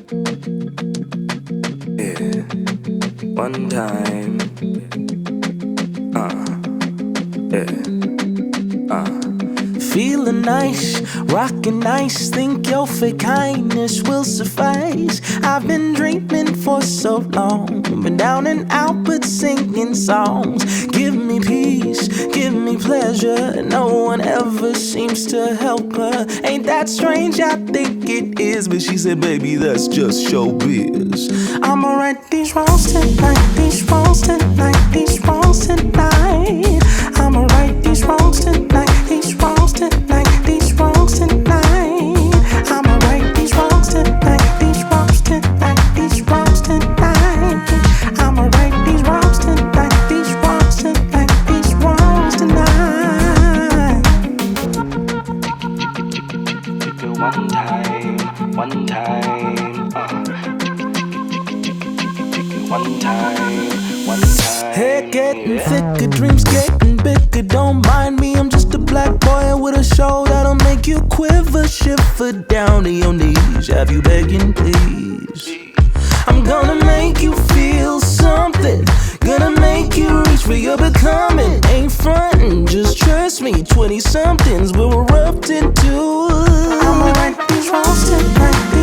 Yeah, one time. Yeah. Feeling nice, rocking nice. Think your fake kindness will suffice. I've been dreaming for so long, been down and out but singing songs. Give me peace, give me pleasure. No one ever seems to help her. Ain't that strange? I think it is. But she said, baby, that's just showbiz. I'ma right these wrongs tonight, these wrongs tonight, these wrongs tonight. I'ma right these wrongs tonight, these wrongs tonight, these wrongs tonight. I'ma right these wrongs tonight, these wrongs tonight, these wrongs tonight. I'ma right these wrongs tonight, these wrongs tonight, these wrongs tonight. Take it one time, one time, one time, one time. Head getting thicker, dreams getting bigger. Don't mind me, I'm just a black boy with a show that'll make you quiver, shiver down to your knees. Have you begging, please? I'm gonna make you feel something, gonna make you reach for your becoming. Ain't frontin', just trust me. 20-somethings will erupt into. I'ma right these wrongs tonight.